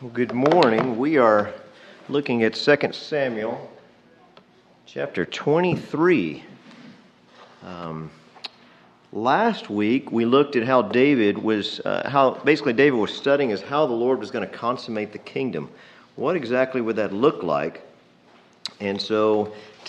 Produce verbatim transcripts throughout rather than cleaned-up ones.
Well, good morning. We are looking at Second Samuel chapter twenty-three. Um, last week we looked at how David was, uh, how basically David was studying as how the Lord was going to consummate the kingdom. What exactly would that look like? And so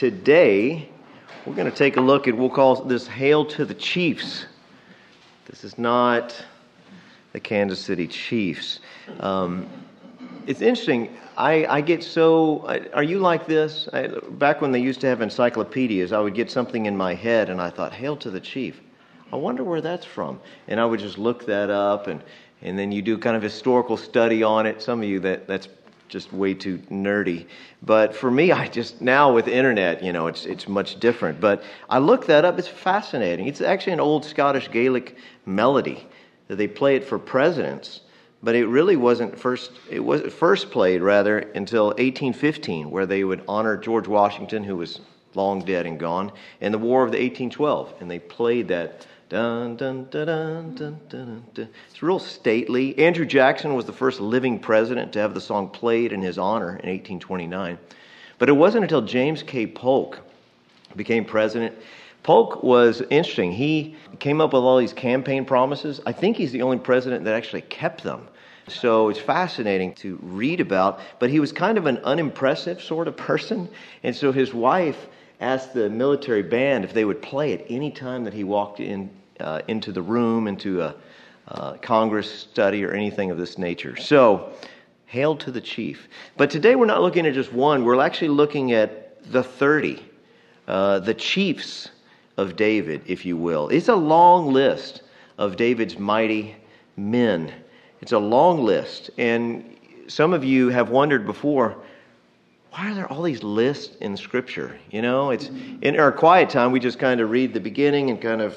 today we're going to take a look at, we'll call this Hail to the Chiefs. This is not the Kansas City Chiefs. Um, It's interesting. I, I get so... Are you like this? I, back when they used to have encyclopedias, I would get something in my head, and I thought, Hail to the Chief. I wonder where that's from. And I would just look that up, and, and then you do kind of historical study on it. Some of you, that that's just way too nerdy. But for me, I just... Now with the internet, you know, it's it's much different. But I looked that up. It's fascinating. It's actually an old Scottish Gaelic melody that they play it for presidents. But it really wasn't first, it was first played, rather, until eighteen fifteen, where they would honor George Washington, who was long dead and gone, in the War of the eighteen twelve. And they played that, dun, dun, dun, dun, dun, dun, dun. It's real stately. Andrew Jackson was the first living president to have the song played in his honor in eighteen twenty-nine. But it wasn't until James K. Polk became president. Polk was interesting. He came up with all these campaign promises. I think he's the only president that actually kept them. So it's fascinating to read about. But he was kind of an unimpressive sort of person. And so his wife asked the military band if they would play it any time that he walked in uh, into the room, into a uh, Congress study or anything of this nature. So, hail to the chief. But today we're not looking at just one. We're actually looking at the thirty, uh, the chiefs of David, if you will. It's a long list of David's mighty men. It's a long list. And some of you have wondered before, why are there all these lists in Scripture? You know, it's in our quiet time, we just kind of read the beginning and kind of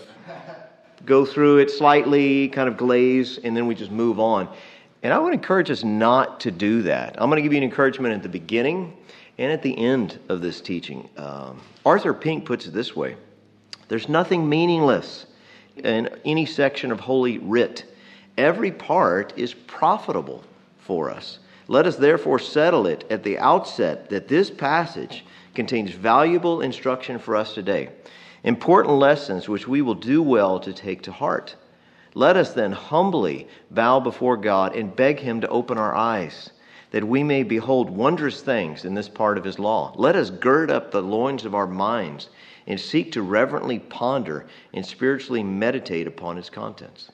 go through it slightly, kind of glaze, and then we just move on. And I would encourage us not to do that. I'm going to give you an encouragement at the beginning and at the end of this teaching. Um, Arthur Pink puts it this way: there's nothing meaningless in any section of Holy Writ. Every part is profitable for us. Let us therefore settle it at the outset that this passage contains valuable instruction for us today, important lessons which we will do well to take to heart. Let us then humbly bow before God and beg Him to open our eyes, that we may behold wondrous things in this part of His law. Let us gird up the loins of our minds and seek to reverently ponder and spiritually meditate upon its contents.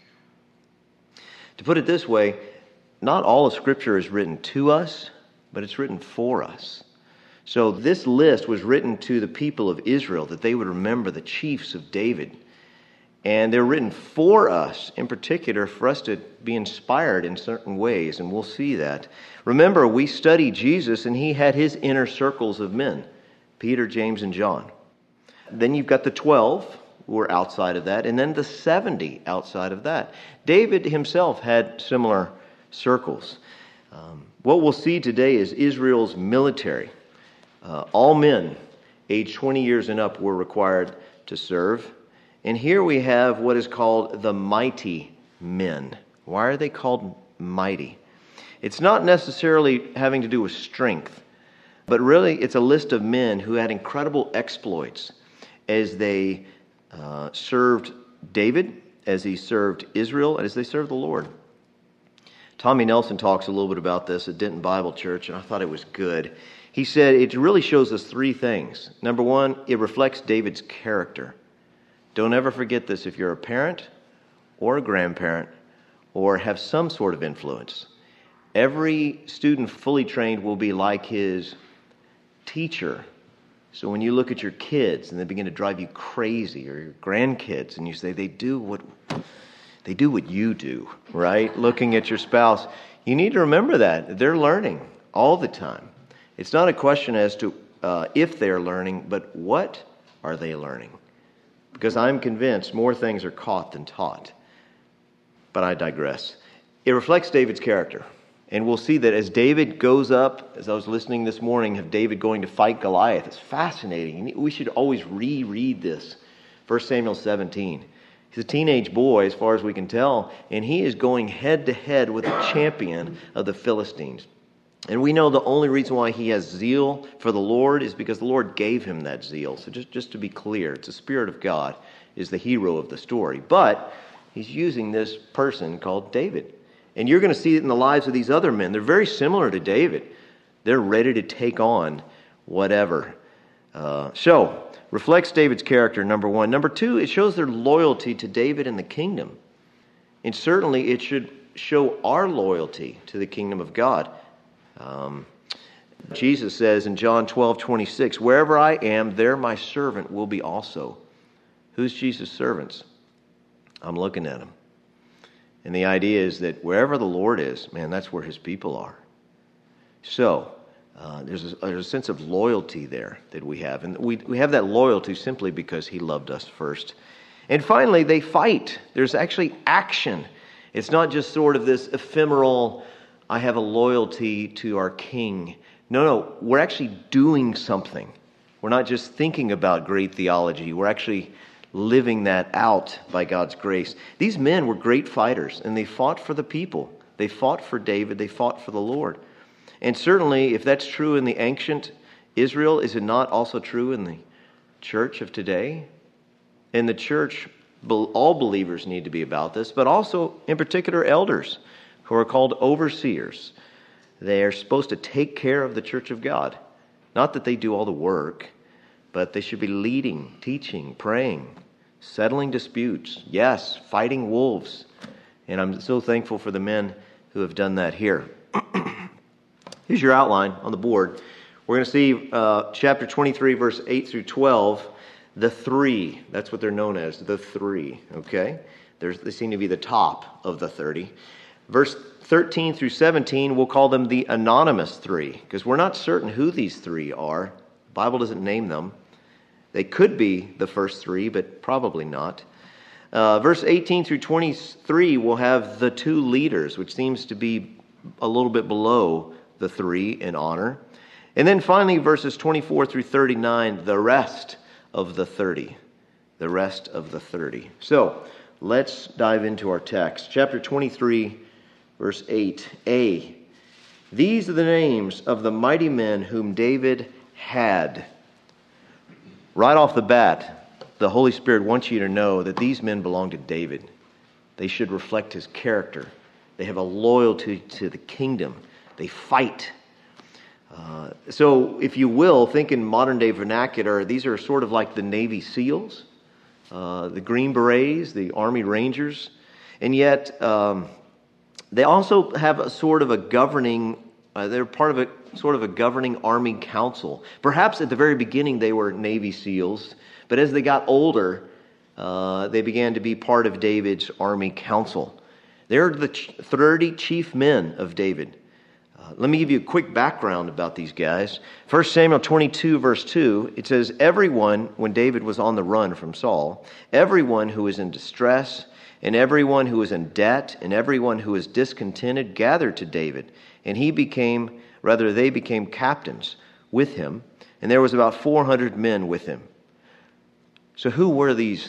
To put it this way, not all of Scripture is written to us, but it's written for us. So this list was written to the people of Israel, that they would remember the chiefs of David. And they're written for us, in particular, for us to be inspired in certain ways, and we'll see that. Remember, we study Jesus, and He had His inner circles of men, Peter, James, and John. Then you've got the twelve who are outside of that, and then the seventy outside of that. David himself had similar circles. Um, what we'll see today is Israel's military. Uh, all men aged twenty years and up were required to serve. And here we have what is called the mighty men. Why are they called mighty? It's not necessarily having to do with strength, but really it's a list of men who had incredible exploits as they uh, served David, as he served Israel, and as they served the Lord. Tommy Nelson talks a little bit about this at Denton Bible Church, and I thought it was good. He said it really shows us three things. Number one, it reflects David's character. Don't ever forget this if you're a parent or a grandparent or have some sort of influence. Every student fully trained will be like his teacher. So when you look at your kids and they begin to drive you crazy, or your grandkids, and you say they do what they do what you do, right? Looking at your spouse, you need to remember that they're learning all the time. It's not a question as to uh, if they're learning, but what are they learning? Because I'm convinced more things are caught than taught. But I digress. It reflects David's character. And we'll see that as David goes up, as I was listening this morning, of David going to fight Goliath. It's fascinating. We should always reread this. First Samuel seventeen. He's a teenage boy, as far as we can tell, and he is going head-to-head with a champion of the Philistines. And we know the only reason why he has zeal for the Lord is because the Lord gave him that zeal. So just, just to be clear, it's the Spirit of God is the hero of the story. But he's using this person called David. And you're going to see it in the lives of these other men. They're very similar to David. They're ready to take on whatever. Uh, so, reflects David's character, number one. Number two, it shows their loyalty to David and the kingdom. And certainly it should show our loyalty to the kingdom of God. Um, Jesus says in John twelve twenty-six, wherever I am, there my servant will be also. Who's Jesus' servants? I'm looking at them. And the idea is that wherever the Lord is, man, that's where his people are. So, uh, there's, a, there's a sense of loyalty there that we have. And we, we have that loyalty simply because he loved us first. And finally, they fight. There's actually action. It's not just sort of this ephemeral, I have a loyalty to our king. No, no, we're actually doing something. We're not just thinking about great theology. We're actually living that out by God's grace. These men were great fighters, and they fought for the people. They fought for David. They fought for the Lord. And certainly, if that's true in the ancient Israel, is it not also true in the church of today? In the church, all believers need to be about this, but also, in particular, elders, who are called overseers. They are supposed to take care of the church of God. Not that they do all the work, but they should be leading, teaching, praying, settling disputes. Yes, fighting wolves. And I'm so thankful for the men who have done that here. Here's your outline on the board. We're going to see uh, chapter twenty-three, verse eight through twelve, the three. That's what they're known as, the three. Okay? There's, they seem to be the top of the thirty. Verse thirteen through seventeen, we'll call them the anonymous three, because we're not certain who these three are. The Bible doesn't name them. They could be the first three, but probably not. Uh, verse eighteen through twenty-three, we'll have the two leaders, which seems to be a little bit below the three in honor. And then finally, verses twenty-four through thirty-nine, the rest of the thirty. The rest of the thirty. So, let's dive into our text. Chapter twenty-three, verse eight. A. These are the names of the mighty men whom David had. Right off the bat, the Holy Spirit wants you to know that these men belong to David. They should reflect his character. They have a loyalty to the kingdom. They fight. Uh, so, if you will, think in modern day vernacular, these are sort of like the Navy SEALs, uh, the Green Berets, the Army Rangers, and yet um, they also have a sort of a governing, uh, they're part of a sort of a governing Army council. Perhaps at the very beginning they were Navy SEALs, but as they got older, uh, they began to be part of David's Army council. They're the thirty chief men of David. Uh, let me give you a quick background about these guys. First Samuel twenty-two, verse two, it says, everyone, when David was on the run from Saul, everyone who is in distress, and everyone who is in debt, and everyone who is discontented gathered to David. And he became, rather they became captains with him, and there was about four hundred men with him. So who were these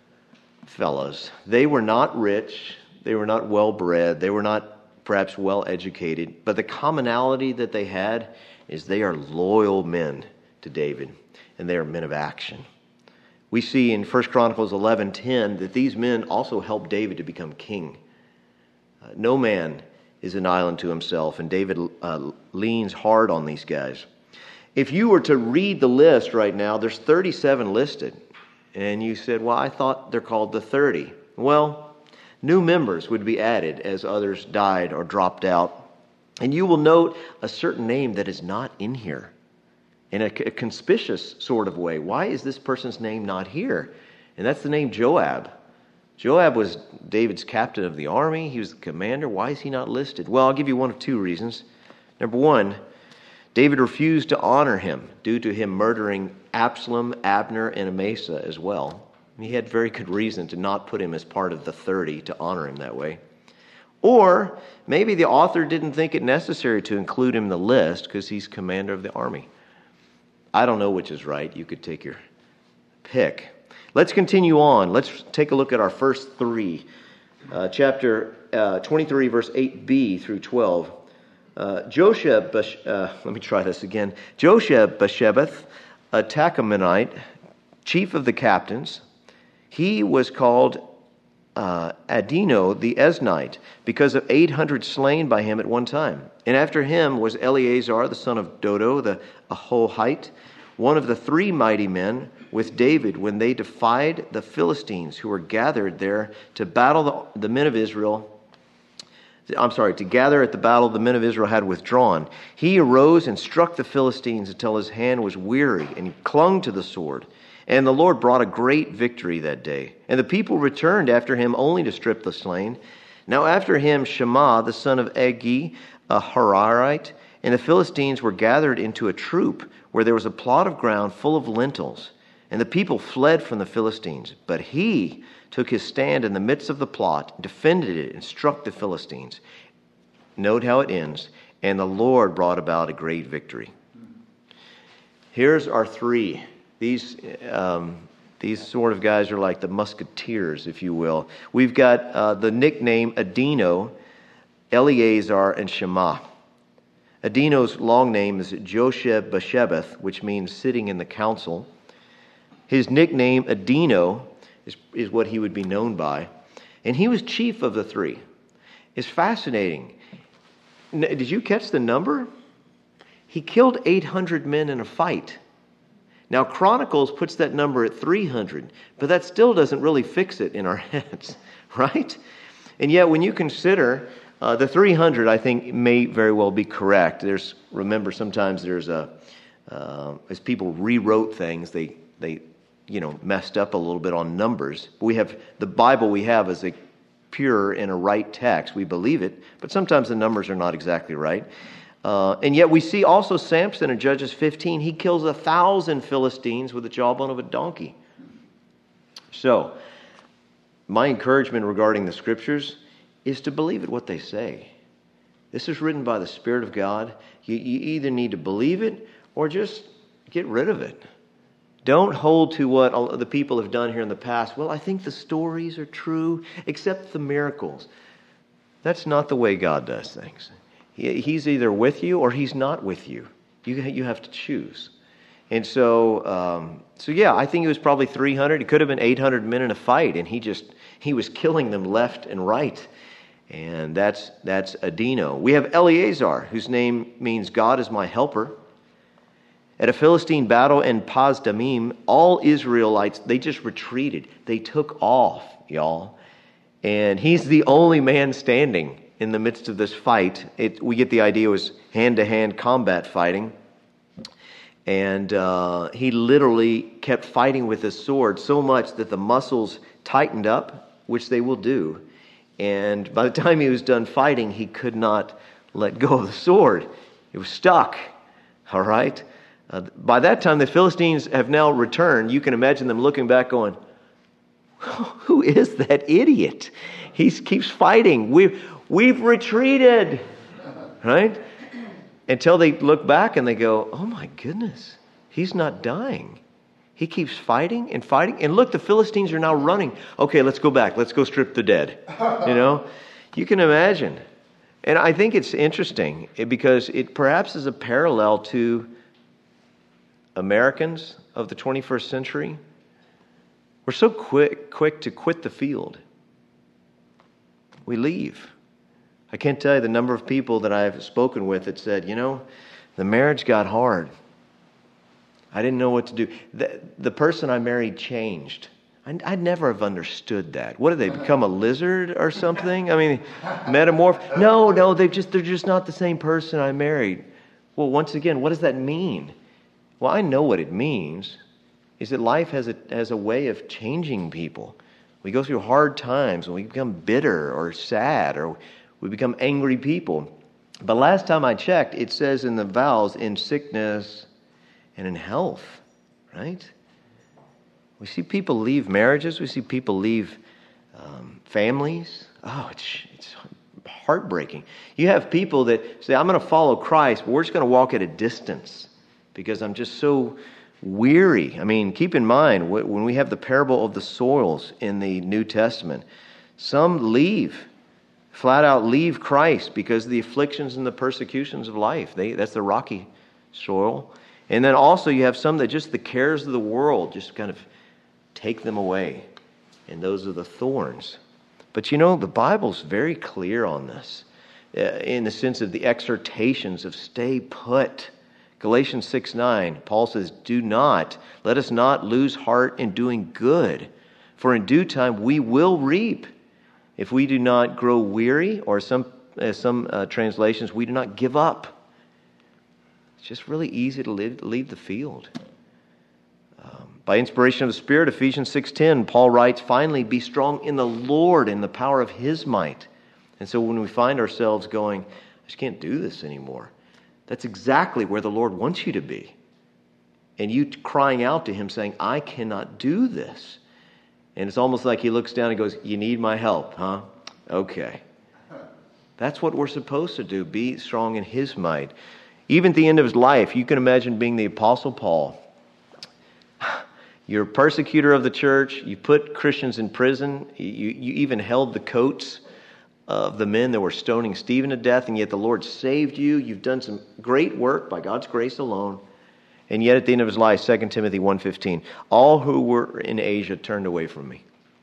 fellows? They were not rich, they were not well-bred, they were not perhaps well-educated, but the commonality that they had is they are loyal men to David, and they are men of action. We see in First Chronicles eleven ten that these men also helped David to become king. Uh, no man is an island to himself, and David uh, leans hard on these guys. If you were to read the list right now, there's thirty-seven listed, and you said, well, I thought they're called the thirty. Well, new members would be added as others died or dropped out. And you will note a certain name that is not in here in a, a conspicuous sort of way. Why is this person's name not here? And that's the name Joab. Joab was David's captain of the army. He was the commander. Why is he not listed? Well, I'll give you one of two reasons. Number one, David refused to honor him due to him murdering Absalom, Abner, and Amasa as well. He had very good reason to not put him as part of the thirty, to honor him that way. Or maybe the author didn't think it necessary to include him in the list because he's commander of the army. I don't know which is right. You could take your pick. Let's continue on. Let's take a look at our first three. Uh, chapter uh, twenty-three, verse eight b through twelve. Uh, Josheb, uh, let me try this again. Josheb-Basshebeth, a Tahkemonite, chief of the captains, he was called uh, Adino the Eznite, because of eight hundred slain by him at one time. And after him was Eleazar, the son of Dodo, the Ahohite, one of the three mighty men with David when they defied the Philistines who were gathered there to battle the, the men of Israel. I'm sorry, to gather at the battle the men of Israel had withdrawn. He arose and struck the Philistines until his hand was weary, and he clung to the sword. And the Lord brought a great victory that day. And the people returned after him only to strip the slain. Now after him Shammah, the son of Agi, a Hararite, and the Philistines were gathered into a troop, where there was a plot of ground full of lentils. And the people fled from the Philistines. But he took his stand in the midst of the plot, defended it, and struck the Philistines. Note how it ends. And the Lord brought about a great victory. Here's our three. These um, these sort of guys are like the musketeers, if you will. We've got uh, the nickname Adino, Eleazar, and Shammah. Adino's long name is Josheb-Basshebeth, which means sitting in the council. His nickname, Adino, is, is what he would be known by. And he was chief of the three. It's fascinating. Did you catch the number? He killed eight hundred men in a fight. Now, Chronicles puts that number at three hundred, but that still doesn't really fix it in our heads, right? And yet, when you consider uh, the three hundred, I think may very well be correct. There's remember sometimes there's a uh, as people rewrote things, they they you know messed up a little bit on numbers. We have the Bible we have is a pure and a right text. We believe it, but sometimes the numbers are not exactly right. Uh, and yet we see also Samson in Judges fifteen. He kills a thousand Philistines with the jawbone of a donkey. So, my encouragement regarding the Scriptures is to believe it what they say. This is written by the Spirit of God. You, you either need to believe it or just get rid of it. Don't hold to what the people have done here in the past. Well, I think the stories are true, except the miracles. That's not the way God does things. He's either with you or he's not with you. You you have to choose. And so, um, so yeah, I think it was probably three hundred. It could have been eight hundred men in a fight, and he just he was killing them left and right. And that's that's Adino. We have Eleazar, whose name means God is my helper. At a Philistine battle in Pas-Damim, all Israelites, they just retreated. They took off, y'all. And he's the only man standing in the midst of this fight. It, we get the idea it was hand-to-hand combat fighting. And uh, he literally kept fighting with his sword so much that the muscles tightened up, which they will do. And by the time he was done fighting, he could not let go of the sword. It was stuck. All right? Uh, by that time, the Philistines have now returned. You can imagine them looking back going, who is that idiot? He keeps fighting. We've, we've retreated. Right? Until they look back and they go, oh my goodness, he's not dying. He keeps fighting and fighting. And look, the Philistines are now running. Okay, let's go back. Let's go strip the dead. You know, you can imagine. And I think it's interesting because it perhaps is a parallel to Americans of the twenty-first century. We're so quick, quick to quit the field. We leave. I can't tell you the number of people that I've spoken with that said, you know, the marriage got hard. I didn't know what to do. The, the person I married changed. I, I'd never have understood that. What, did they become a lizard or something? I mean, metamorph? No, no, they just, they're just not the same person I married. Well, once again, what does that mean? Well, I know what it means. Is that life has a, has a way of changing people. We go through hard times and we become bitter or sad or we become angry people. But last time I checked, it says in the vows, in sickness and in health, right? We see people leave marriages. We see people leave um, families. Oh, it's, it's heartbreaking. You have people that say, I'm going to follow Christ, but we're just going to walk at a distance because I'm just so weary. I mean, keep in mind, when we have the parable of the soils in the New Testament, some leave, flat out leave Christ because of the afflictions and the persecutions of life. They, that's the rocky soil. And then also you have some that just the cares of the world just kind of take them away. And those are the thorns. But you know, the Bible's very clear on this, uh, in the sense of the exhortations of stay put. Galatians six nine, Paul says, do not, let us not lose heart in doing good, for in due time we will reap if we do not grow weary, or some, uh, some uh, translations, we do not give up. It's just really easy to leave, leave the field. Um, by inspiration of the Spirit, Ephesians six ten, Paul writes, finally, be strong in the Lord and the power of His might. And so when we find ourselves going, I just can't do this anymore, that's exactly where the Lord wants you to be. And you crying out to Him saying, I cannot do this. And it's almost like He looks down and goes, you need my help, huh? Okay. That's what we're supposed to do, be strong in His might. Even at the end of his life, you can imagine being the Apostle Paul. You're a persecutor of the church. You put Christians in prison. You, you even held the coats of the men that were stoning Stephen to death, and yet the Lord saved you. You've done some great work by God's grace alone. And yet at the end of his life, Second Timothy one fifteen, all who were in Asia turned away from me.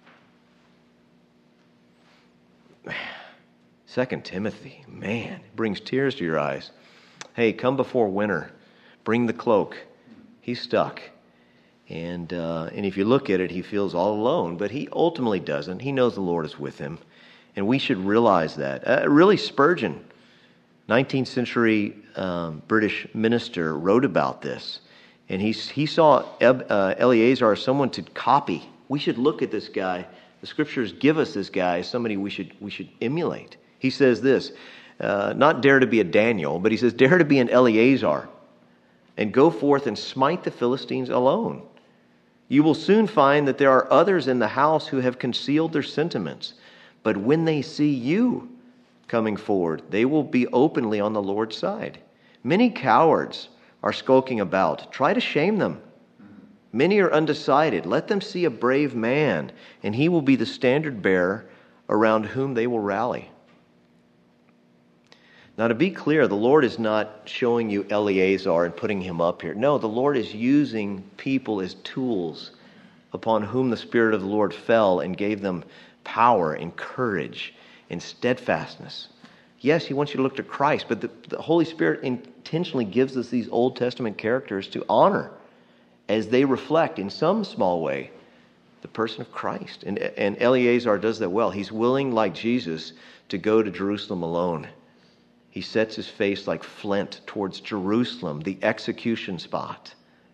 Second Timothy, man, it brings tears to your eyes. Hey, come before winter. Bring the cloak. He's stuck. And uh, and if you look at it, he feels all alone, but he ultimately doesn't. He knows the Lord is with him. And we should realize that. Uh, really, Spurgeon, nineteenth century um, British minister, wrote about this. And he, he saw uh, Eleazar as someone to copy. We should look at this guy. The Scriptures give us this guy as somebody we should we should emulate. He says this, uh, not dare to be a Daniel, but he says, dare to be an Eleazar, and go forth and smite the Philistines alone. You will soon find that there are others in the house who have concealed their sentiments. But when they see you coming forward, they will be openly on the Lord's side. Many cowards are skulking about. Try to shame them. Many are undecided. Let them see a brave man, and he will be the standard bearer around whom they will rally. Now, to be clear, the Lord is not showing you Eleazar and putting him up here. No, the Lord is using people as tools upon whom the Spirit of the Lord fell and gave them power and courage and steadfastness. Yes, He wants you to look to Christ, but the, the Holy Spirit intentionally gives us these Old Testament characters to honor as they reflect in some small way the person of Christ. And, and Eleazar does that well. He's willing, like Jesus, to go to Jerusalem alone. He sets his face like flint towards Jerusalem, the execution spot.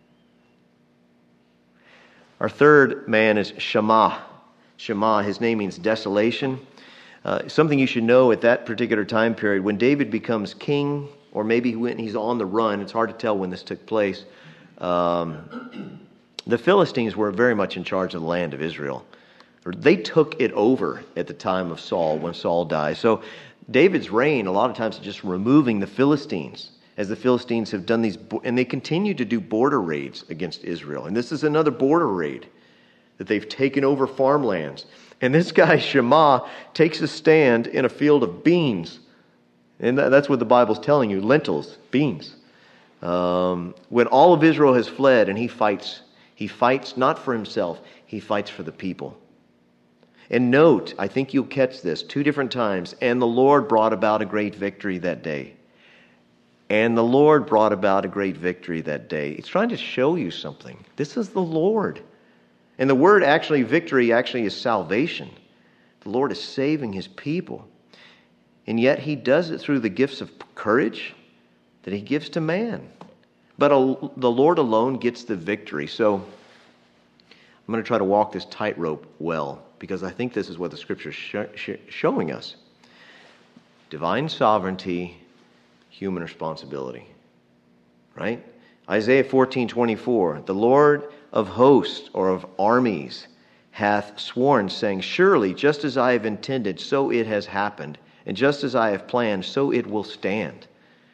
Our third man is Shammah. Shammah, his name means desolation. Uh, something you should know at that particular time period, when David becomes king, or maybe when he's on the run, it's hard to tell when this took place, um, the Philistines were very much in charge of the land of Israel. They took it over at the time of Saul, when Saul died. So David's reign, a lot of times, is just removing the Philistines, as the Philistines have done these, and they continue to do border raids against Israel. And this is another border raid, that they've taken over farmlands. And this guy, Shammah, takes a stand in a field of beans. And that's what the Bible's telling you, lentils, beans. Um, when all of Israel has fled, and he fights, he fights not for himself, he fights for the people. And note, I think you'll catch this, two different times, and the Lord brought about a great victory that day. And the Lord brought about a great victory that day. It's trying to show you something. This is the Lord. And the word actually, victory, actually is salvation. The Lord is saving His people. And yet He does it through the gifts of courage that He gives to man. But the Lord alone gets the victory. So I'm going to try to walk this tightrope well, because I think this is what the Scripture is sh- sh- showing us. Divine sovereignty, human responsibility. Right? Isaiah fourteen twenty-four, the Lord of hosts, or of armies, hath sworn, saying, surely, just as I have intended, so it has happened, and just as I have planned, so it will stand.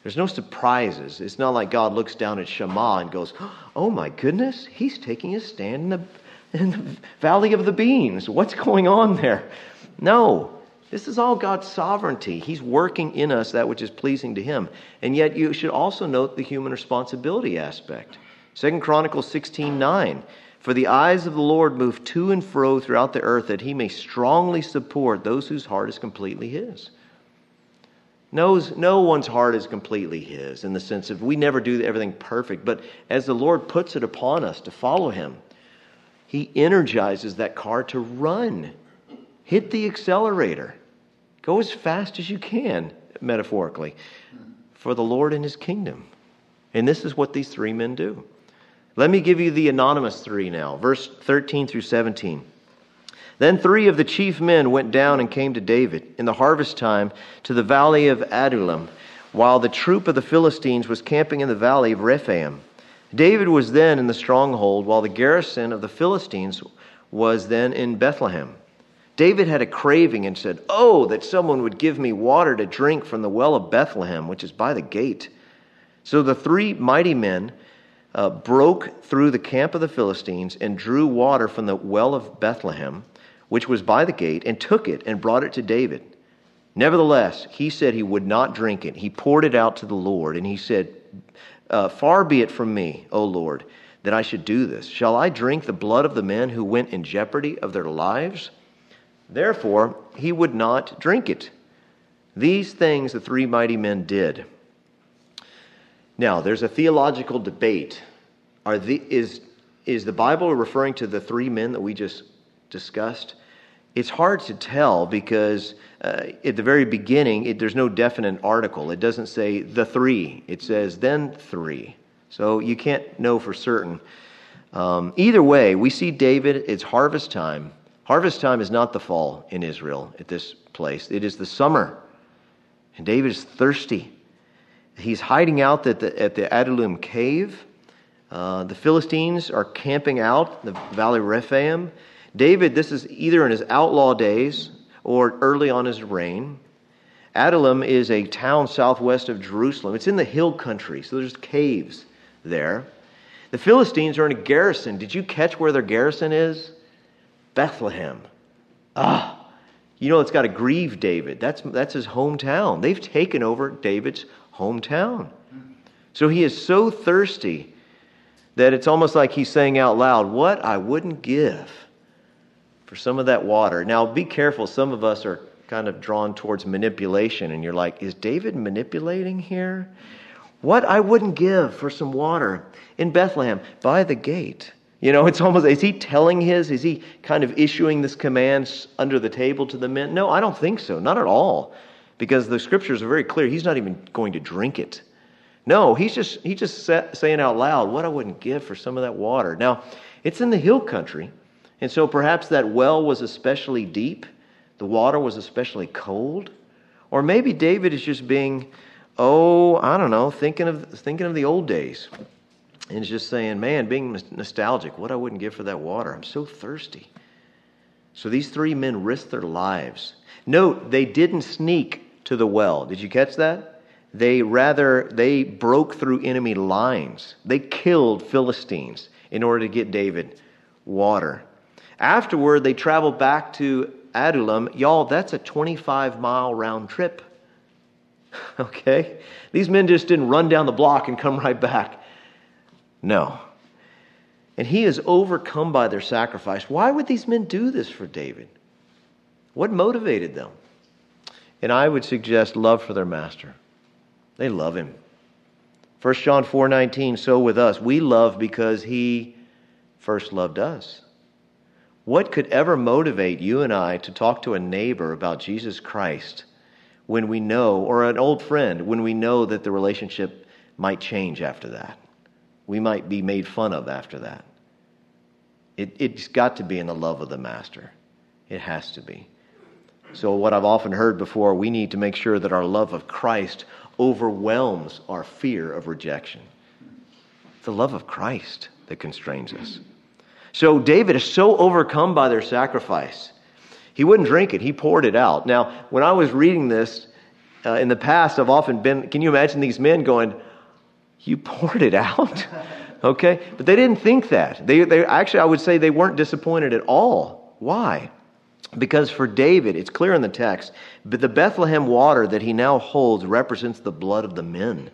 There's no surprises. It's not like God looks down at Shammah and goes, oh my goodness, he's taking his stand in the, in the valley of the beans. What's going on there? No, this is all God's sovereignty. He's working in us that which is pleasing to him. And yet you should also note the human responsibility aspect. Second Chronicles sixteen nine. For the eyes of the Lord move to and fro throughout the earth, that he may strongly support those whose heart is completely his. Knows no one's heart is completely his, in the sense of we never do everything perfect. But as the Lord puts it upon us to follow him, he energizes that car to run. Hit the accelerator. Go as fast as you can, metaphorically, for the Lord and his kingdom. And this is what these three men do. Let me give you the anonymous three now. Verse thirteen through seventeen. Then three of the chief men went down and came to David in the harvest time to the valley of Adullam, while the troop of the Philistines was camping in the valley of Rephaim. David was then in the stronghold, while the garrison of the Philistines was then in Bethlehem. David had a craving and said, oh, that someone would give me water to drink from the well of Bethlehem, which is by the gate. So the three mighty men uh, broke through the camp of the Philistines and drew water from the well of Bethlehem, which was by the gate, and took it and brought it to David. Nevertheless, he said he would not drink it. He poured it out to the Lord, and he said, uh, far be it from me, O Lord, that I should do this. Shall I drink the blood of the men who went in jeopardy of their lives? Therefore, he would not drink it. These things the three mighty men did. Now, there's a theological debate. Are the, is, is the Bible referring to the three men that we just discussed? It's hard to tell because uh, at the very beginning, it, there's no definite article. It doesn't say the three. It says then three. So you can't know for certain. Um, either way, we see David, it's harvest time. Harvest time is not the fall in Israel at this place. It is the summer. And David is thirsty. He's hiding out at the, at the Adullam cave. Uh, the Philistines are camping out in the valley of Rephaim. David, this is either in his outlaw days or early on his reign. Adullam is a town southwest of Jerusalem. It's in the hill country, so there's caves there. The Philistines are in a garrison. Did you catch where their garrison is? Bethlehem. Ah, you know it's got to grieve David. That's, that's his hometown. They've taken over David's hometown. So he is so thirsty that it's almost like he's saying out loud, what I wouldn't give for some of that water. Now, be careful. Some of us are kind of drawn towards manipulation, and you're like, is David manipulating here? What I wouldn't give for some water in Bethlehem by the gate. You know, it's almost, is he telling his, is he kind of issuing this command under the table to the men? No, I don't think so. Not at all. Because the scriptures are very clear. He's not even going to drink it. No, he's just, he's just saying out loud, what I wouldn't give for some of that water. Now, it's in the hill country. And so perhaps that well was especially deep. The water was especially cold. Or maybe David is just being, oh, I don't know, thinking of thinking of the old days. And is just saying, man, being nostalgic, what I wouldn't give for that water. I'm so thirsty. So these three men risked their lives. Note, they didn't sneak to the well. Did you catch that? They rather, they broke through enemy lines. They killed Philistines in order to get David water. Afterward, they traveled back to Adullam. Y'all, that's a twenty-five mile round trip. Okay? These men just didn't run down the block and come right back. No. And he is overcome by their sacrifice. Why would these men do this for David? What motivated them? And I would suggest love for their master. They love him. First John four nineteen, so with us, we love because he first loved us. What could ever motivate you and I to talk to a neighbor about Jesus Christ when we know, or an old friend, when we know that the relationship might change after that? We might be made fun of after that. It, it's got to be in the love of the master. It has to be. So what I've often heard before, we need to make sure that our love of Christ overwhelms our fear of rejection. It's the love of Christ that constrains us. So David is so overcome by their sacrifice. He wouldn't drink it. He poured it out. Now, when I was reading this, uh, in the past, I've often been, can you imagine these men going, you poured it out? Okay? But they didn't think that. They, they actually, I would say they weren't disappointed at all. Why? Because for David, it's clear in the text, but the Bethlehem water that he now holds represents the blood of the men.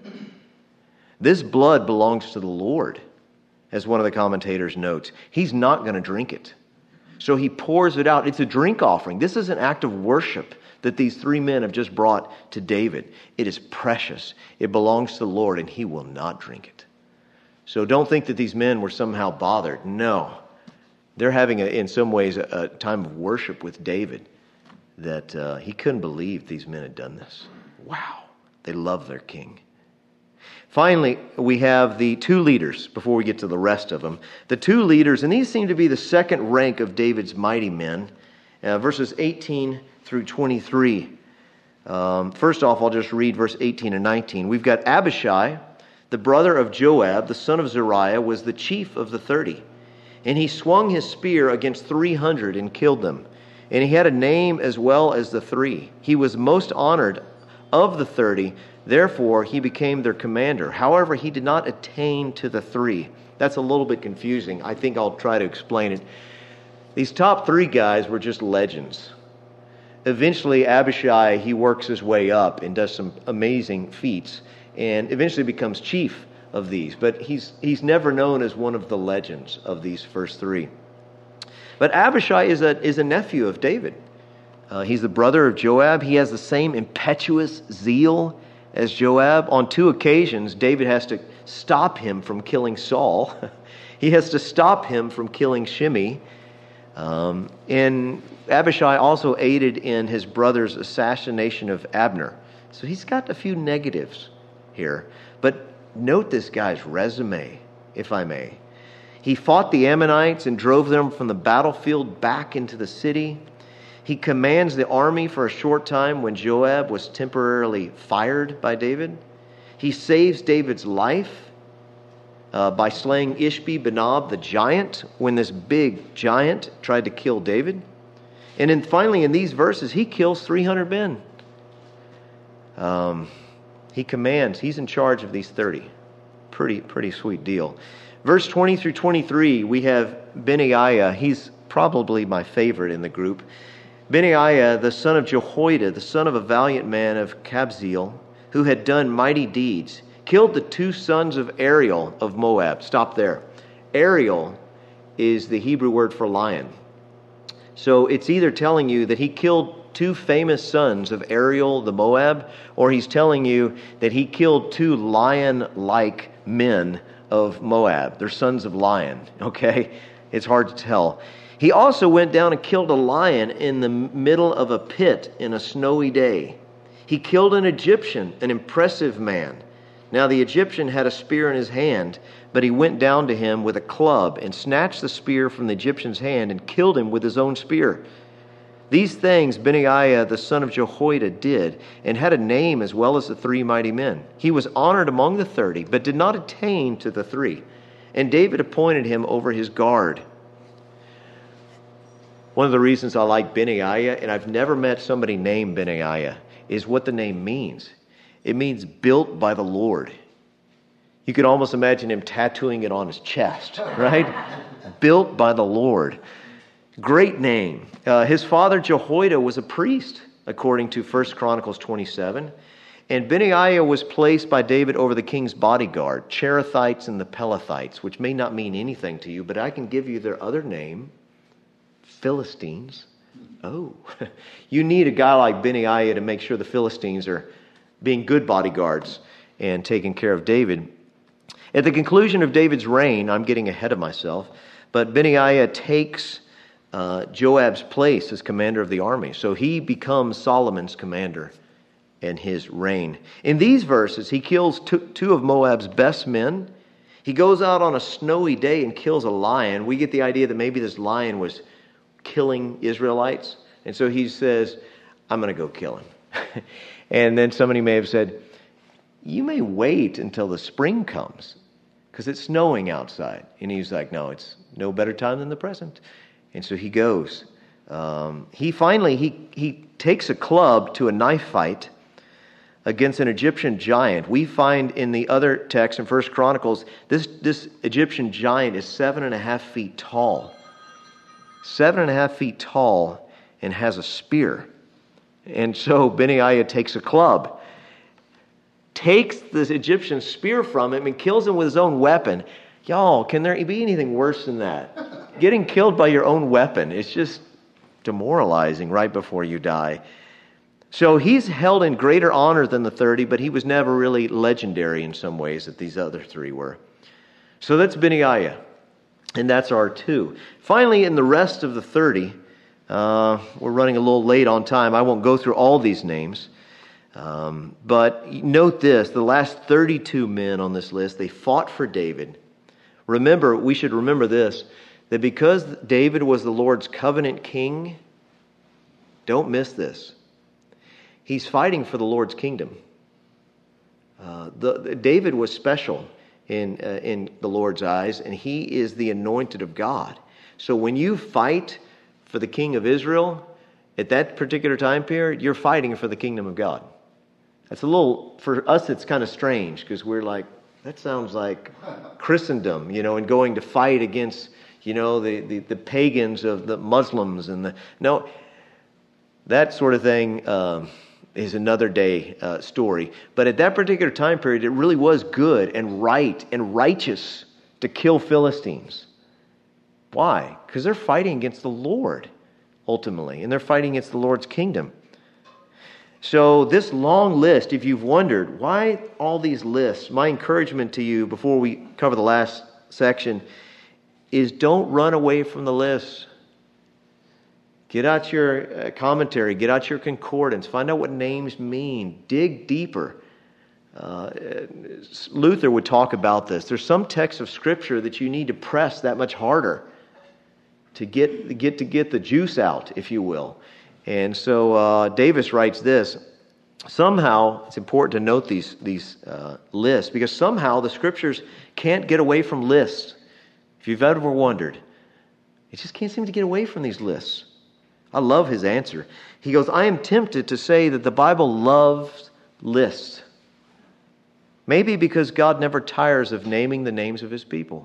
This blood belongs to the Lord, as one of the commentators notes. He's not going to drink it. So he pours it out. It's a drink offering. This is an act of worship that these three men have just brought to David. It is precious. It belongs to the Lord, and he will not drink it. So don't think that these men were somehow bothered. No. They're having, a, in some ways, a, a time of worship with David that uh, he couldn't believe these men had done this. Wow. They love their king. Finally, we have the two leaders, before we get to the rest of them. The two leaders, and these seem to be the second rank of David's mighty men, uh, verses eighteen through twenty-three. Um, first off, I'll just read verse eighteen and nineteen. We've got Abishai, the brother of Joab, the son of Zeruiah, was the chief of the thirty. And he swung his spear against three hundred and killed them. And he had a name as well as the three. He was most honored of the thirty. Therefore, he became their commander. However, he did not attain to the three. That's a little bit confusing. I think I'll try to explain it. These top three guys were just legends. Eventually, Abishai, he works his way up and does some amazing feats and eventually becomes chief of these. But he's he's never known as one of the legends of these first three. But Abishai is a, is a nephew of David. Uh, he's the brother of Joab. He has the same impetuous zeal as Joab. On two occasions, David has to stop him from killing Saul. He has to stop him from killing Shimei. Um, and Abishai also aided in his brother's assassination of Abner. So he's got a few negatives here. But note this guy's resume, if I may. He fought the Ammonites and drove them from the battlefield back into the city. He commands the army for a short time when Joab was temporarily fired by David. He saves David's life uh, by slaying Ishbi-Benob, the giant, when this big giant tried to kill David. And then finally, in these verses, he kills three hundred men. Um, he commands, he's in charge of these thirty. Pretty, pretty sweet deal. Verse twenty through twenty-three, we have Benaiah. He's probably my favorite in the group. Benaiah, the son of Jehoiada, the son of a valiant man of Kabzeel, who had done mighty deeds, killed the two sons of Ariel of Moab. Stop there. Ariel is the Hebrew word for lion. So it's either telling you that he killed two famous sons of Ariel the Moab, or he's telling you that he killed two lion-like men of Moab. They're sons of lion, okay? It's hard to tell. He also went down and killed a lion in the middle of a pit in a snowy day. He killed an Egyptian, an impressive man. Now the Egyptian had a spear in his hand, but he went down to him with a club and snatched the spear from the Egyptian's hand and killed him with his own spear. These things Benaiah, the son of Jehoiada, did, and had a name as well as the three mighty men. He was honored among the thirty, but did not attain to the three. And David appointed him over his guard. One of the reasons I like Benaiah, and I've never met somebody named Benaiah, is what the name means. It means built by the Lord. You could almost imagine him tattooing it on his chest, right? Built by the Lord. Great name. Uh, his father Jehoiada was a priest, according to First Chronicles twenty-seven. And Benaiah was placed by David over the king's bodyguard, Cherethites and the Pelethites, which may not mean anything to you, but I can give you their other name, Philistines. Oh, you need a guy like Benaiah to make sure the Philistines are being good bodyguards and taking care of David. At the conclusion of David's reign, I'm getting ahead of myself, but Benaiah takes uh, Joab's place as commander of the army. So he becomes Solomon's commander in his reign. In these verses, he kills two, two of Moab's best men. He goes out on a snowy day and kills a lion. We get the idea that maybe this lion was killing Israelites. And so he says, I'm going to go kill him. And then somebody may have said, you may wait until the spring comes because it's snowing outside. And he's like, no, it's no better time than the present. And so he goes. Um, he finally, he, he takes a club to a knife fight against an Egyptian giant. We find in the other text in First Chronicles, this, this Egyptian giant is seven and a half feet tall. Seven and a half feet tall and has a spear. And so Benaiah takes a club, takes this Egyptian spear from him and kills him with his own weapon. Y'all, can there be anything worse than that? Getting killed by your own weapon is just demoralizing right before you die. So he's held in greater honor than the thirty, but he was never really legendary in some ways that these other three were. So that's Benaiah, and that's our two. Finally, in the rest of the thirty, uh, we're running a little late on time. I won't go through all these names. Um, but note this, the last thirty-two men on this list, they fought for David. Remember, we should remember this, that because David was the Lord's covenant king, don't miss this. He's fighting for the Lord's kingdom. Uh, the, the, David was special in uh, in the Lord's eyes, and he is the anointed of God. So when you fight for the king of Israel, at that particular time period, you're fighting for the kingdom of God. That's a little, for us, it's kind of strange, because we're like, that sounds like Christendom, you know, and going to fight against, you know, the, the, the pagans of the Muslims and the, no, that sort of thing um, is another day uh, story. But at that particular time period, it really was good and right and righteous to kill Philistines. Why? Because they're fighting against the Lord, ultimately, and they're fighting against the Lord's kingdom. So this long list, if you've wondered, why all these lists, my encouragement to you before we cover the last section is don't run away from the lists. Get out your uh, commentary, get out your concordance, find out what names mean, dig deeper. Uh, Luther would talk about this. There's some texts of Scripture that you need to press that much harder to get, get to get the juice out, if you will. And so uh, Davis writes this, somehow, it's important to note these, these uh, lists, because somehow the Scriptures can't get away from lists. If you've ever wondered, it just can't seem to get away from these lists. I love his answer. He goes, I am tempted to say that the Bible loves lists. Maybe because God never tires of naming the names of His people.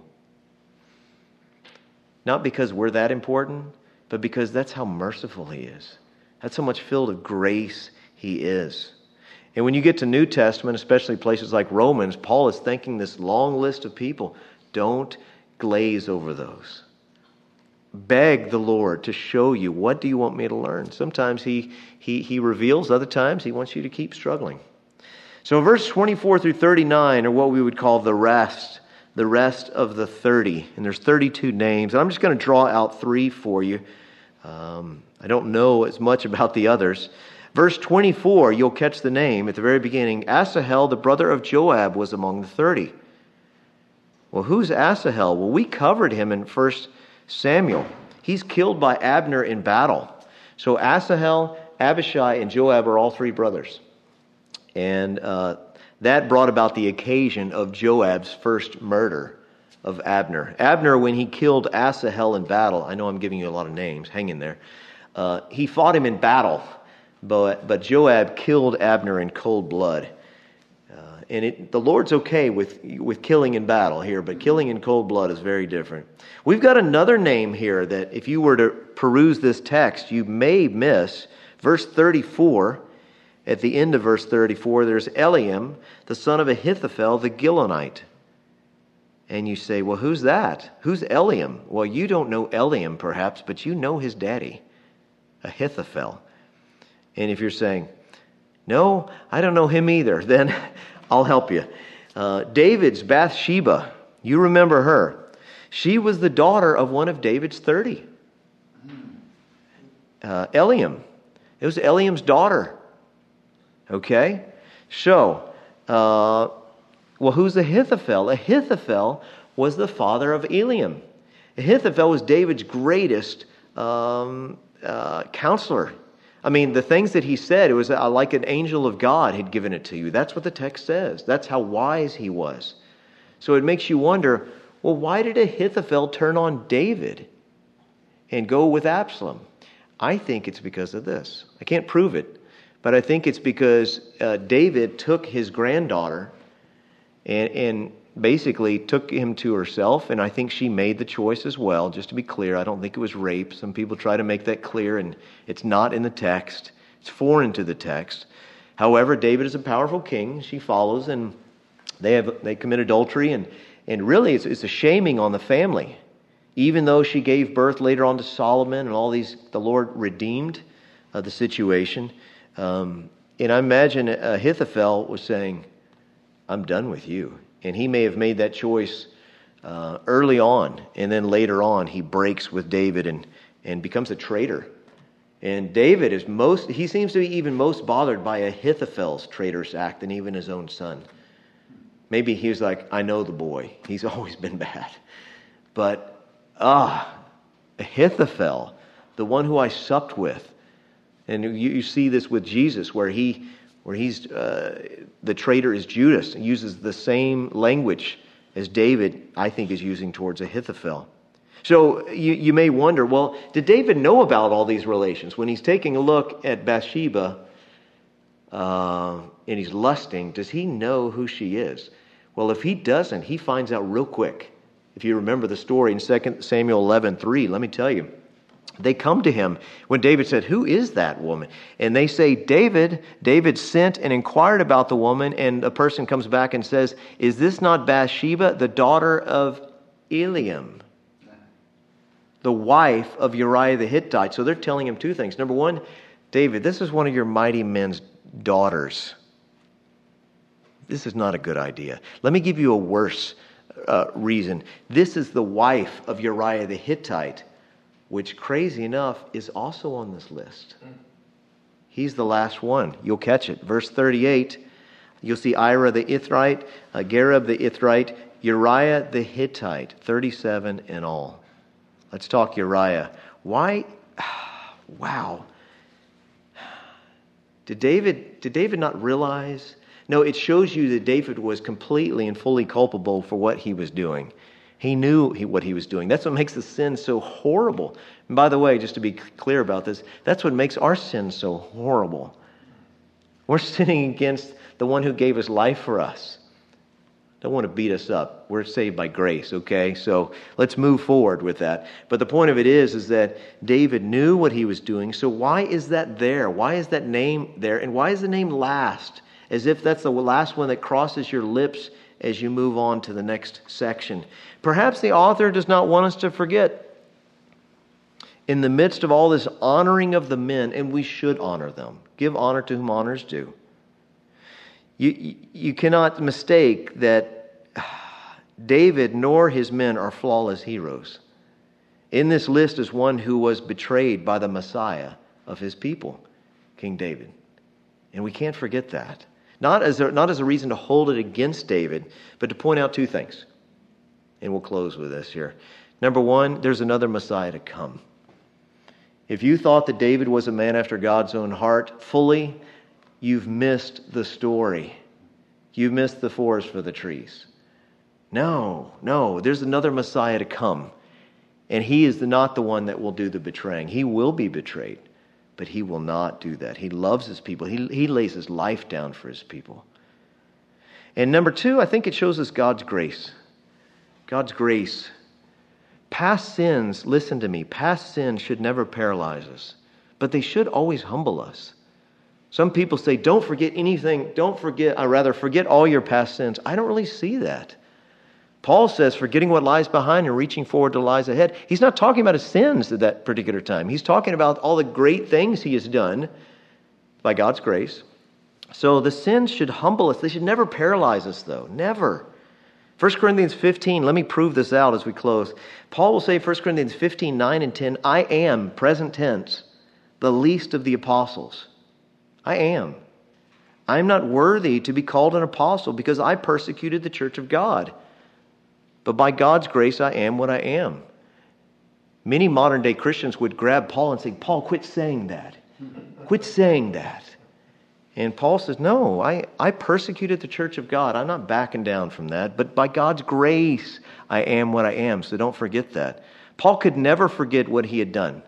Not because we're that important, but because that's how merciful He is. That's how much filled with grace He is. And when you get to New Testament, especially places like Romans, Paul is thanking this long list of people. Don't glaze over those. Beg the Lord to show you, what do you want me to learn? Sometimes he, he, he reveals, other times He wants you to keep struggling. So verse twenty-four through thirty-nine are what we would call the rest, the rest of the thirty. And there's thirty-two names. And I'm just going to draw out three for you. Um, I don't know as much about the others. Verse twenty-four, you'll catch the name at the very beginning. Asahel, the brother of Joab, was among the thirty. Well, who's Asahel? Well, we covered him in First Samuel. He's killed by Abner in battle. So Asahel, Abishai, and Joab are all three brothers. And uh, that brought about the occasion of Joab's first murder of Abner. Abner, when he killed Asahel in battle, I know I'm giving you a lot of names, hang in there. Uh, he fought him in battle, but, but Joab killed Abner in cold blood. Uh, and it, the Lord's okay with, with killing in battle here, but killing in cold blood is very different. We've got another name here that if you were to peruse this text, you may miss. Verse thirty-four, at the end of verse thirty-four, there's Eliam, the son of Ahithophel, the Gilonite. And you say, well, who's that? Who's Eliam? Well, you don't know Eliam, perhaps, but you know his daddy, Ahithophel. And if you're saying, no, I don't know him either, then I'll help you. Uh, David's Bathsheba, you remember her. She was the daughter of one of David's thirty. Uh, Eliam. It was Eliam's daughter. Okay? So, uh, well, who's Ahithophel? Ahithophel was the father of Eliam. Ahithophel was David's greatest um, uh, counselor. I mean, the things that he said, it was uh, like an angel of God had given it to you. That's what the text says. That's how wise he was. So it makes you wonder, well, why did Ahithophel turn on David and go with Absalom? I think it's because of this. I can't prove it, but I think it's because uh, David took his granddaughter and, and basically took him to herself, and I think she made the choice as well. Just to be clear, I don't think it was rape. Some people try to make that clear, and it's not in the text. It's foreign to the text. However, David is a powerful king. She follows, and they have they commit adultery, and, and really it's, it's a shaming on the family. Even though she gave birth later on to Solomon and all these, the Lord redeemed uh, the situation. Um, and I imagine Ahithophel was saying, I'm done with you. And he may have made that choice uh, early on, and then later on he breaks with David and, and becomes a traitor. And David is most, he seems to be even most bothered by Ahithophel's traitorous act than even his own son. Maybe he was like, I know the boy. He's always been bad. But Ah, Ahithophel, the one who I supped with. And you, you see this with Jesus, where he, where he's, uh, the traitor is Judas, and uses the same language as David, I think, is using towards Ahithophel. So you, you may wonder, well, did David know about all these relations? When he's taking a look at Bathsheba uh, and he's lusting, does he know who she is? Well, if he doesn't, he finds out real quick. If you remember the story in Second Samuel eleven three, let me tell you. They come to him when David said, who is that woman? And they say, David, David sent and inquired about the woman, and a person comes back and says, is this not Bathsheba, the daughter of Eliam, the wife of Uriah the Hittite? So they're telling him two things. Number one, David, this is one of your mighty men's daughters. This is not a good idea. Let me give you a worse Uh, reason. This is the wife of Uriah the Hittite, which, crazy enough, is also on this list. He's the last one. You'll catch it. Verse thirty-eight, you'll see Ira the Ithrite, uh, Gareb the Ithrite, Uriah the Hittite, thirty-seven in all. Let's talk Uriah. Why? Wow. Did David, did David not realize? No, it shows you that David was completely and fully culpable for what he was doing. He knew he, what he was doing. That's what makes the sin so horrible. And by the way, just to be clear about this, that's what makes our sin so horrible. We're sinning against the one who gave his life for us. Don't want to beat us up. We're saved by grace, okay? So let's move forward with that. But the point of it is, is that David knew what he was doing. So why is that there? Why is that name there? And why is the name last? As if that's the last one that crosses your lips as you move on to the next section. Perhaps the author does not want us to forget, in the midst of all this honoring of the men, and we should honor them. Give honor to whom honor is due. You, you cannot mistake that David nor his men are flawless heroes. In this list is one who was betrayed by the Messiah of his people, King David. And we can't forget that. Not as a, not as a reason to hold it against David, but to point out two things. And we'll close with this here. Number one, there's another Messiah to come. If you thought that David was a man after God's own heart fully, you've missed the story. You've missed the forest for the trees. No, no, there's another Messiah to come. And he is the, not the one that will do the betraying. He will be betrayed. But he will not do that. He loves his people. He, he lays his life down for his people. And number two, I think it shows us God's grace. God's grace. Past sins, listen to me, past sins should never paralyze us. But they should always humble us. Some people say, don't forget anything. Don't forget, I rather forget all your past sins. I don't really see that. Paul says, forgetting what lies behind and reaching forward to lies ahead. He's not talking about his sins at that particular time. He's talking about all the great things he has done by God's grace. So the sins should humble us. They should never paralyze us, though. Never. First Corinthians fifteen, let me prove this out as we close. Paul will say, First Corinthians fifteen, nine and ten, I am, present tense, the least of the apostles. I am. I am not worthy to be called an apostle because I persecuted the church of God. But by God's grace, I am what I am. Many modern day Christians would grab Paul and say, Paul, quit saying that. Quit saying that. And Paul says, no, I, I persecuted the church of God. I'm not backing down from that. But by God's grace, I am what I am. So don't forget that. Paul could never forget what he had done.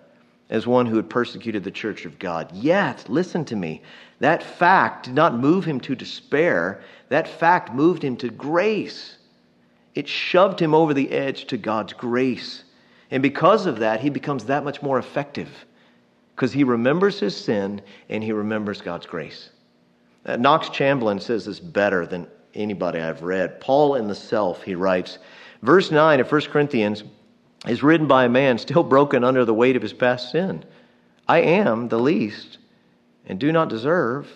as one who had persecuted the church of God. Yet, listen to me, that fact did not move him to despair. That fact moved him to grace. It shoved him over the edge to God's grace. And because of that, he becomes that much more effective, because he remembers his sin and he remembers God's grace. Uh, Knox Chamberlain says this better than anybody I've read. Paul in the Self, he writes, verse nine of First Corinthians is written by a man still broken under the weight of his past sin. I am the least and do not deserve.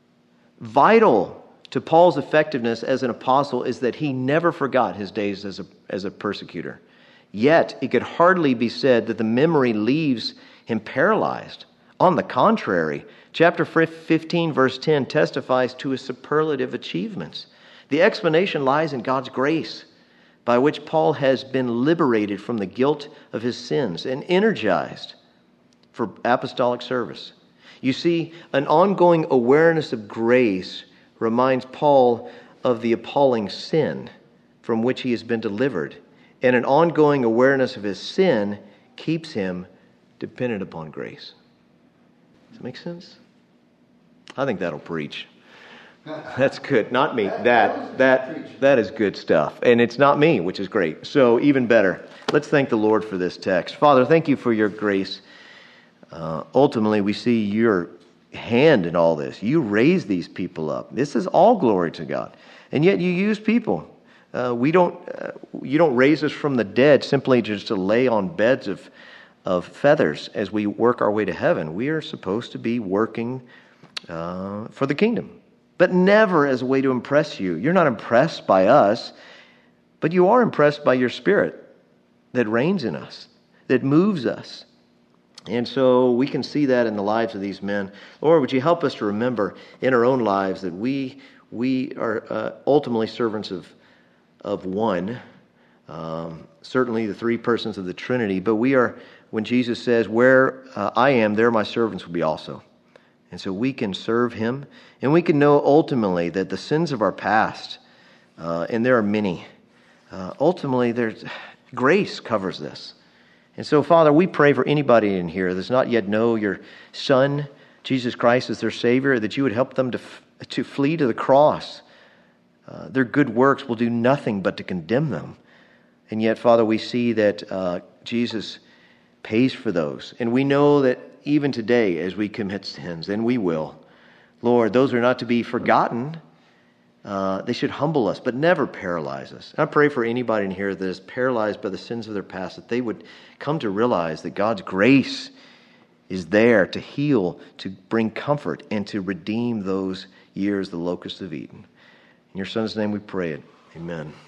Vital to Paul's effectiveness as an apostle is that he never forgot his days as a, as a persecutor. Yet, it could hardly be said that the memory leaves him paralyzed. On the contrary, chapter fifteen, verse ten testifies to his superlative achievements. The explanation lies in God's grace, by which Paul has been liberated from the guilt of his sins and energized for apostolic service. You see, an ongoing awareness of grace reminds Paul of the appalling sin from which he has been delivered. And an ongoing awareness of his sin keeps him dependent upon grace. Does that make sense? I think that'll preach. That's good. Not me. That that that is good stuff. And it's not me, which is great. So even better. Let's thank the Lord for this text. Father, thank you for your grace. Uh, ultimately, we see your hand in all this. You raise these people up. This is all glory to God. And yet you use people. Uh, we don't. Uh, you don't raise us from the dead simply just to lay on beds of of feathers as we work our way to heaven. We are supposed to be working uh, for the kingdom, but never as a way to impress you. You're not impressed by us, but you are impressed by your Spirit that reigns in us, that moves us. And so we can see that in the lives of these men. Lord, would you help us to remember in our own lives that we we are uh, ultimately servants of of one, um, certainly the three persons of the Trinity, but we are, when Jesus says, where uh, I am, there my servants will be also. And so we can serve him, and we can know ultimately that the sins of our past, uh, and there are many, uh, ultimately there's grace covers this. And so, Father, we pray for anybody in here that does not yet know your Son, Jesus Christ, as their Savior, that you would help them to f- to flee to the cross. Uh, their good works will do nothing but to condemn them. And yet, Father, we see that uh, Jesus pays for those. And we know that even today, as we commit sins, and we will, Lord, those are not to be forgotten. Uh, they should humble us, but never paralyze us. And I pray for anybody in here that is paralyzed by the sins of their past, that they would come to realize that God's grace is there to heal, to bring comfort, and to redeem those years the locusts have eaten. In your Son's name we pray it. Amen.